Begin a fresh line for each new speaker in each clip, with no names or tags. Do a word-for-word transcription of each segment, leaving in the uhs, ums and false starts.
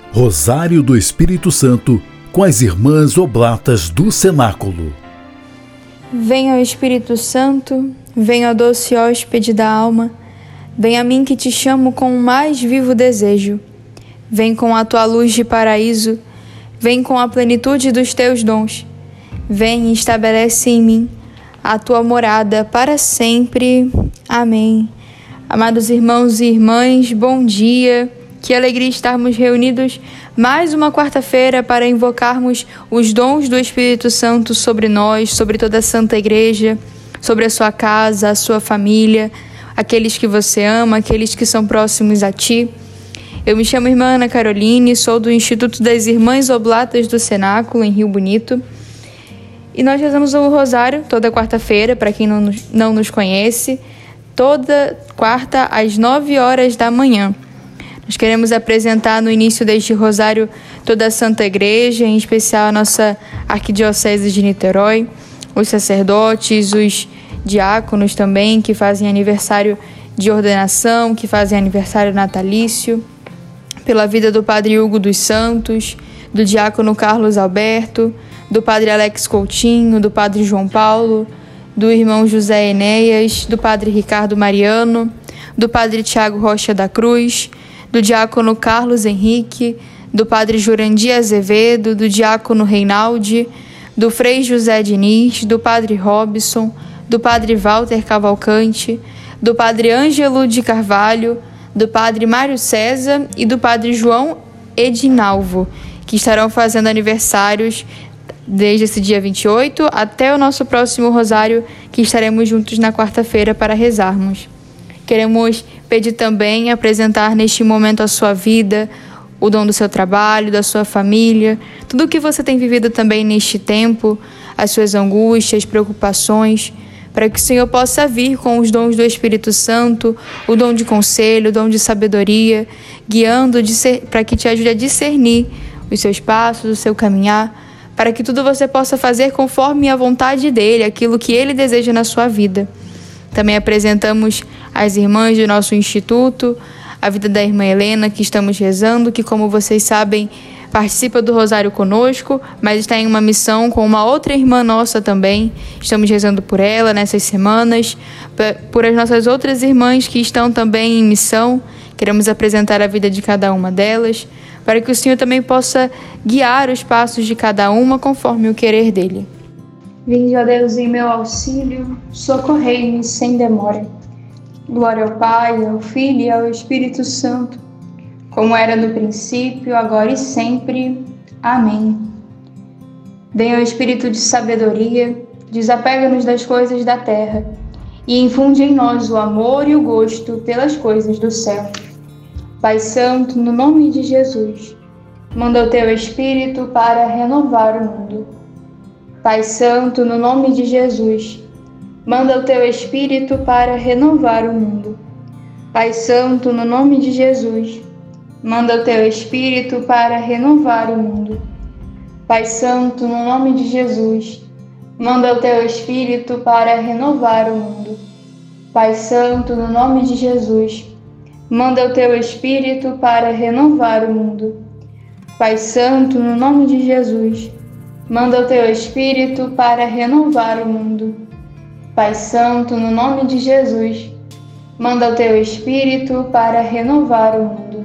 Rosário do Espírito Santo com as Irmãs Oblatas do Cenáculo.
Venha, ó Espírito Santo, venha, ó doce hóspede da alma, vem a mim que te chamo com o mais vivo desejo. Vem com a tua luz de paraíso, vem com a plenitude dos teus dons. Vem e estabelece em mim a tua morada para sempre. Amém. Amados irmãos e irmãs, bom dia. Que alegria estarmos reunidos mais uma quarta-feira para invocarmos os dons do Espírito Santo sobre nós, sobre toda a Santa Igreja, sobre a sua casa, a sua família, aqueles que você ama, aqueles que são próximos a ti. Eu me chamo Irmã Ana Caroline, sou do Instituto das Irmãs Oblatas do Cenáculo, em Rio Bonito. E nós rezamos o Rosário toda quarta-feira, para quem não nos, não nos conhece, toda quarta às nove horas da manhã. Nós queremos apresentar no início deste Rosário toda a Santa Igreja, em especial a nossa Arquidiocese de Niterói, os sacerdotes, os diáconos também, que fazem aniversário de ordenação, que fazem aniversário natalício, pela vida do Padre Hugo dos Santos, do diácono Carlos Alberto, do Padre Alex Coutinho, do Padre João Paulo, do irmão José Enéas, do Padre Ricardo Mariano, do Padre Tiago Rocha da Cruz, do diácono Carlos Henrique, do Padre Jurandir Azevedo, do diácono Reinaldi, do Frei José Diniz, do Padre Robson, do Padre Walter Cavalcante, do Padre Ângelo de Carvalho, do Padre Mário César e do Padre João Edinalvo, que estarão fazendo aniversários desde esse dia vinte e oito até o nosso próximo Rosário, que estaremos juntos na quarta-feira para rezarmos. Queremos pedir também, apresentar neste momento a sua vida, o dom do seu trabalho, da sua família, tudo o que você tem vivido também neste tempo, as suas angústias, preocupações, para que o Senhor possa vir com os dons do Espírito Santo, o dom de conselho, o dom de sabedoria, guiando para que te ajude a discernir os seus passos, o seu caminhar, para que tudo você possa fazer conforme a vontade dEle, aquilo que Ele deseja na sua vida. Também apresentamos as irmãs do nosso instituto, a vida da irmã Helena, que estamos rezando, que, como vocês sabem, participa do Rosário conosco, mas está em uma missão com uma outra irmã nossa também. Estamos rezando por ela nessas semanas, por as nossas outras irmãs que estão também em missão. Queremos apresentar a vida de cada uma delas, para que o Senhor também possa guiar os passos de cada uma conforme o querer dEle.
Vinde, ó Deus, em meu auxílio, socorrei-me sem demora. Glória ao Pai, ao Filho e ao Espírito Santo, como era no princípio, agora e sempre. Amém. Venha o Espírito de sabedoria, desapega-nos das coisas da terra e infunde em nós o amor e o gosto pelas coisas do céu. Pai Santo, no nome de Jesus, manda o teu Espírito para renovar o mundo. Pai Santo, no nome de Jesus, manda o teu Espírito para renovar o mundo. Pai Santo, no nome de Jesus, manda o teu Espírito para renovar o mundo. Pai Santo, no nome de Jesus, manda o teu Espírito para renovar o mundo. Pai Santo, no nome de Jesus, manda o teu Espírito para renovar o mundo. Pai Santo, no nome de Jesus, manda o teu Espírito para renovar o mundo. Pai Santo, no nome de Jesus, manda o teu Espírito para renovar o mundo.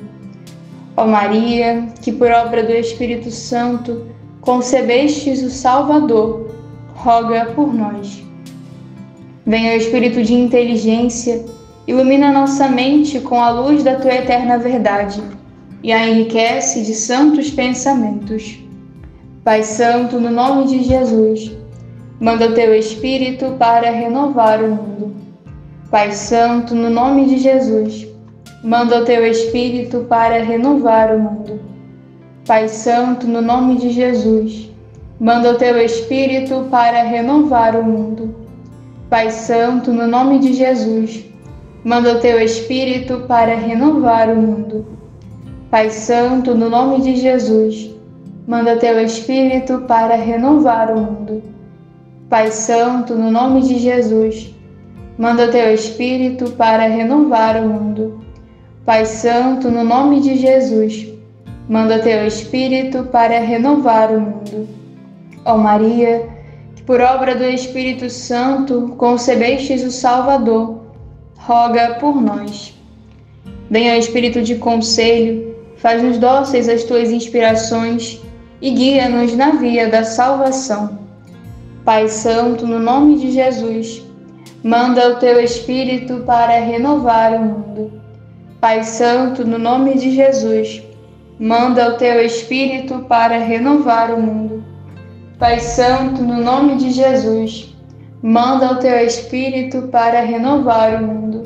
Ó Maria, que por obra do Espírito Santo concebestes o Salvador, roga por nós. Venha o Espírito de inteligência, ilumina nossa mente com a luz da tua eterna verdade e a enriquece de santos pensamentos. Pai Santo, no nome de Jesus, manda o teu Espírito para renovar o mundo. Pai Santo, no nome de Jesus, manda o teu Espírito para renovar o mundo. Pai Santo, no nome de Jesus, manda o teu Espírito para renovar o mundo. Pai Santo, no nome de Jesus, manda o teu Espírito para renovar o mundo. Pai Santo, no nome de Jesus, manda o teu Espírito para renovar o mundo. Pai Santo, no nome de Jesus, manda o teu Espírito para renovar o mundo. Pai Santo, no nome de Jesus, manda teu Espírito para renovar o mundo. Ó Maria, que por obra do Espírito Santo concebestes o Salvador, roga por nós. Venha Espírito de conselho, faz-nos dóceis às tuas inspirações e guia-nos na via da salvação. Pai Santo, no nome de Jesus, manda o teu Espírito para renovar o mundo. Pai Santo, no nome de Jesus, manda o teu Espírito para renovar o mundo. Pai Santo, no nome de Jesus, manda o teu Espírito para renovar o mundo.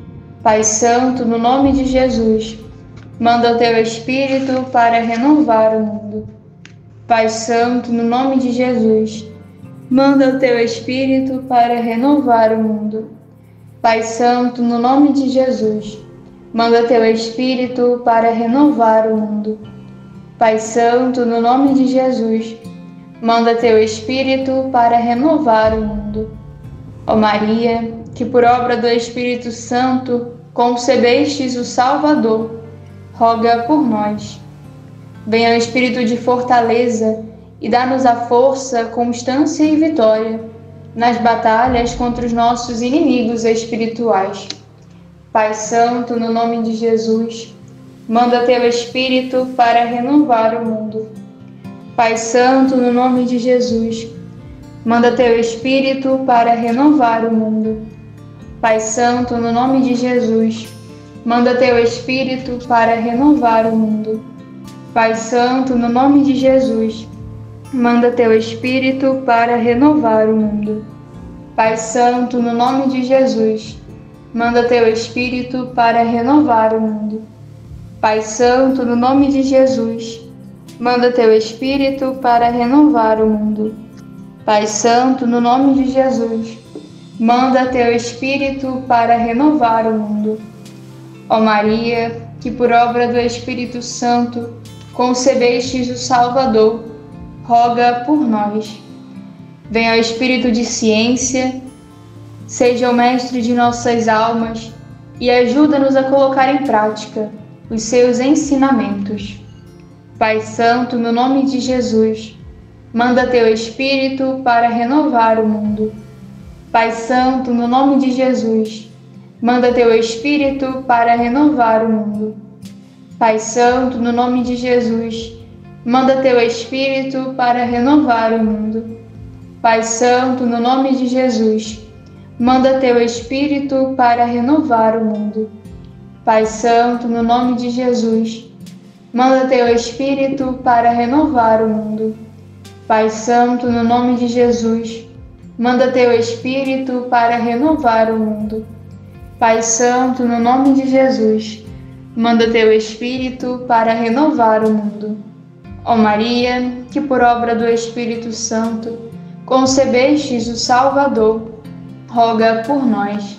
Pai Santo, no nome de Jesus, manda o teu Espírito para renovar o mundo. Pai Santo, no nome de Jesus, manda o teu Espírito para renovar o mundo. Pai Santo, no nome de Jesus, manda teu Espírito para renovar o mundo. Pai Santo, no nome de Jesus, manda teu Espírito para renovar o mundo. Ó Maria, que por obra do Espírito Santo concebestes o Salvador, roga por nós. Venha o Espírito de fortaleza e dá-nos a força, constância e vitória nas batalhas contra os nossos inimigos espirituais. Pai Santo, no nome de Jesus, manda teu Espírito para renovar o mundo. Pai Santo, no nome de Jesus, manda teu Espírito para renovar o mundo. Pai Santo, no nome de Jesus, manda teu Espírito para renovar o mundo. Pai Santo, no nome de Jesus, manda teu Espírito para renovar o mundo. Pai Santo, no nome de Jesus, manda teu Espírito para renovar o mundo. Pai Santo, no nome de Jesus, manda teu Espírito para renovar o mundo. Pai Santo, no nome de Jesus, manda teu Espírito para renovar o mundo. Ó Maria, que por obra do Espírito Santo concebestes o Salvador, roga por nós. Venha o Espírito de ciência, seja o mestre de nossas almas e ajuda-nos a colocar em prática os seus ensinamentos. Pai Santo, no nome de Jesus, manda teu Espírito para renovar o mundo. Pai Santo, no nome de Jesus, manda teu Espírito para renovar o mundo. Pai Santo, no nome de Jesus, manda teu Espírito para renovar o mundo. Pai Santo, no nome de Jesus, manda teu Espírito para renovar o mundo. Pai Santo, no nome de Jesus, manda teu Espírito para renovar o mundo. Pai Santo, no nome de Jesus, manda teu Espírito para renovar o mundo. Pai Santo, no nome de Jesus, manda teu Espírito para renovar o mundo. Ó Maria, que por obra do Espírito Santo concebestes o Salvador, roga por nós.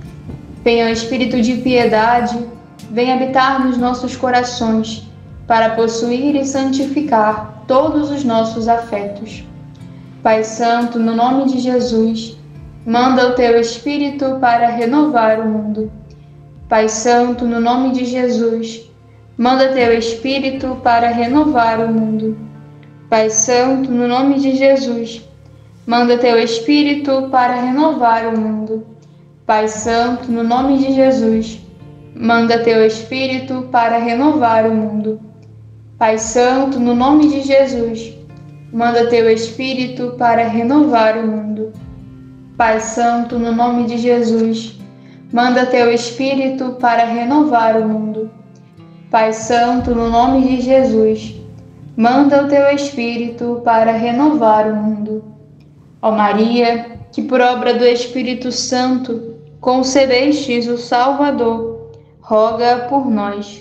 Venha o Espírito de piedade, venha habitar nos nossos corações, para possuir e santificar todos os nossos afetos. Pai Santo, no nome de Jesus, manda o teu Espírito para renovar o mundo. Pai Santo, no nome de Jesus, manda teu Espírito para renovar o mundo. Pai Santo, no nome de Jesus, manda teu Espírito para renovar o mundo. Pai Santo, no nome de Jesus, manda teu Espírito para renovar o mundo. Pai Santo, no nome de Jesus, manda teu Espírito para renovar o mundo. Pai Santo, no nome de Jesus, manda teu Espírito para renovar o mundo. Pai Santo, no nome de Jesus, manda o teu Espírito para renovar o mundo. Ó Maria, que por obra do Espírito Santo concebestes o Salvador, roga por nós.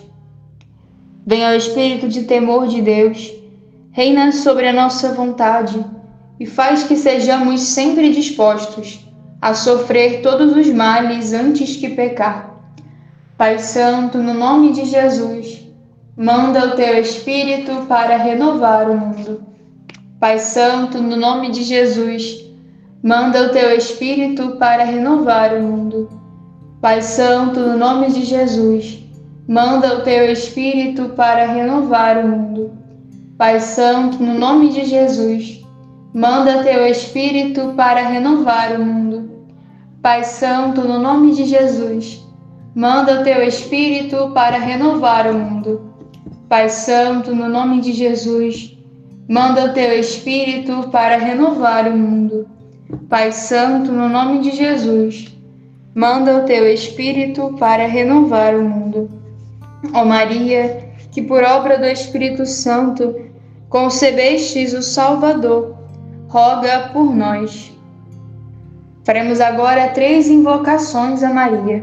Venha o Espírito de temor de Deus, reina sobre a nossa vontade e faz que sejamos sempre dispostos a sofrer todos os males antes que pecar. Pai Santo, no nome de Jesus, manda o teu Espírito para renovar o mundo. Pai Santo, no nome de Jesus, manda o teu Espírito para renovar o mundo. Pai Santo, no nome de Jesus, manda o teu Espírito para renovar o mundo. Pai Santo, no nome de Jesus, manda teu Espírito para renovar o mundo. Pai Santo, no nome de Jesus, manda o teu Espírito para renovar o mundo. Pai Santo, no nome de Jesus, manda o teu Espírito para renovar o mundo. Pai Santo, no nome de Jesus, manda o teu Espírito para renovar o mundo. Ó Maria, que por obra do Espírito Santo concebestes o Salvador, roga por nós. Faremos agora três invocações a Maria.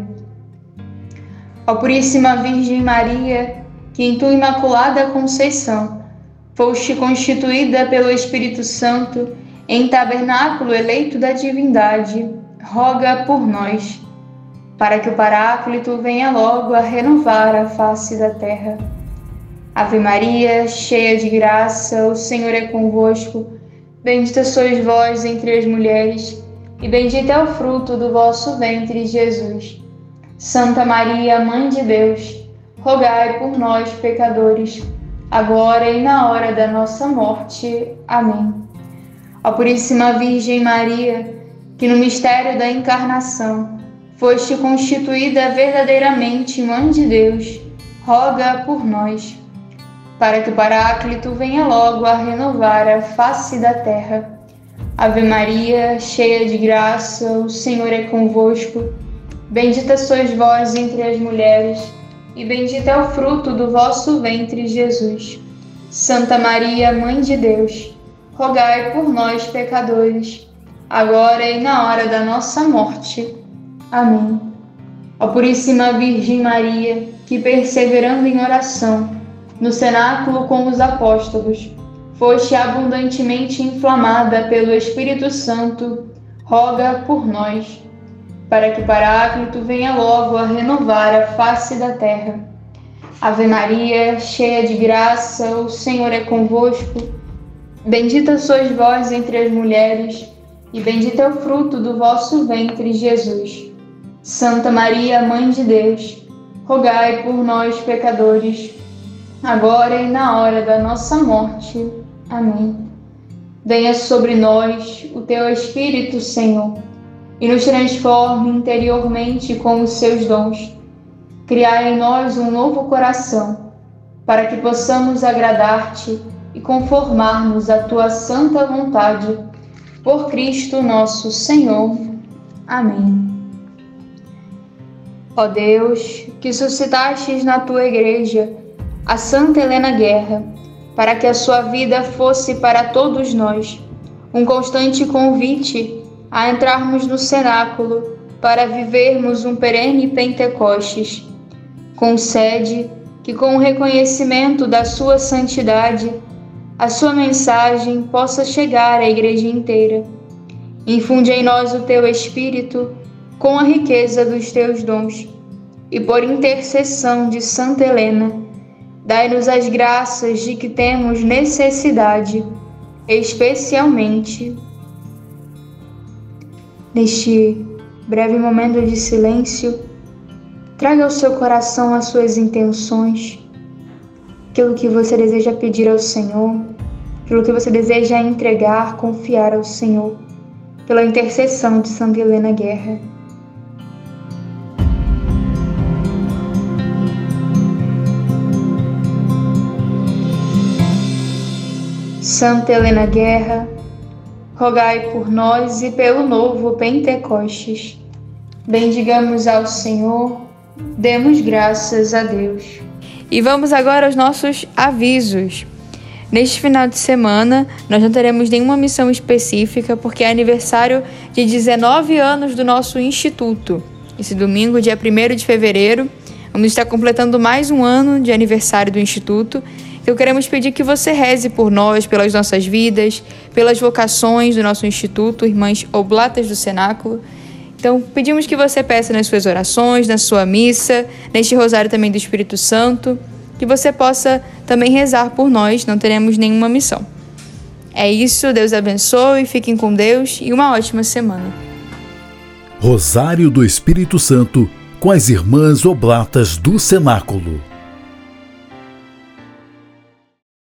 Ó Puríssima Virgem Maria, que em tua Imaculada Conceição foste constituída pelo Espírito Santo em tabernáculo eleito da divindade, roga por nós, para que o Paráclito venha logo a renovar a face da terra. Ave Maria, cheia de graça, o Senhor é convosco. Bendita sois vós entre as mulheres, e bendito é o fruto do vosso ventre, Jesus. Santa Maria, Mãe de Deus, rogai por nós, pecadores, agora e na hora da nossa morte. Amém. Ó Puríssima Virgem Maria, que no mistério da encarnação foste constituída verdadeiramente Mãe de Deus, roga por nós, para que o Paráclito venha logo a renovar a face da terra. Ave Maria, cheia de graça, o Senhor é convosco. Bendita sois vós entre as mulheres, e bendito é o fruto do vosso ventre, Jesus. Santa Maria, Mãe de Deus, rogai por nós, pecadores, agora e na hora da nossa morte. Amém. Ó Puríssima Virgem Maria, que perseverando em oração, no cenáculo com os apóstolos, foste abundantemente inflamada pelo Espírito Santo, roga por nós, para que o Paráclito venha logo a renovar a face da terra. Ave Maria, cheia de graça, o Senhor é convosco. Bendita sois vós entre as mulheres, e bendito é o fruto do vosso ventre, Jesus. Santa Maria, Mãe de Deus, rogai por nós, pecadores, agora e na hora da nossa morte. Amém. Venha sobre nós o teu Espírito, Senhor, e nos transforme interiormente com os seus dons. Criai em nós um novo coração, para que possamos agradar-te e conformar-nos à tua santa vontade. Por Cristo nosso Senhor. Amém. Ó Deus, que suscitastes na tua Igreja a Santa Helena Guerra, para que a sua vida fosse para todos nós um constante convite a entrarmos no cenáculo para vivermos um perene Pentecostes. Concede que, com o reconhecimento da sua santidade, a sua mensagem possa chegar à Igreja inteira. Infunde em nós o teu Espírito com a riqueza dos teus dons, e por intercessão de Santa Helena, dai-nos as graças de que temos necessidade, especialmente neste breve momento de silêncio. Traga ao seu coração as suas intenções, aquilo que você deseja pedir ao Senhor, aquilo que você deseja entregar, confiar ao Senhor, pela intercessão de Santa Helena Guerra. Santa Helena Guerra, rogai por nós e pelo novo Pentecostes. Bendigamos ao Senhor, demos graças a Deus.
E vamos agora aos nossos avisos. Neste final de semana, nós não teremos nenhuma missão específica, porque é aniversário de dezenove anos do nosso Instituto. Esse domingo, dia primeiro de fevereiro, vamos estar completando mais um ano de aniversário do Instituto. Então, queremos pedir que você reze por nós, pelas nossas vidas, pelas vocações do nosso Instituto, Irmãs Oblatas do Cenáculo. Então, pedimos que você peça nas suas orações, na sua missa, neste rosário também do Espírito Santo, que você possa também rezar por nós, não teremos nenhuma missão. É isso, Deus abençoe, fiquem com Deus e uma ótima semana.
Rosário do Espírito Santo, com as Irmãs Oblatas do Cenáculo.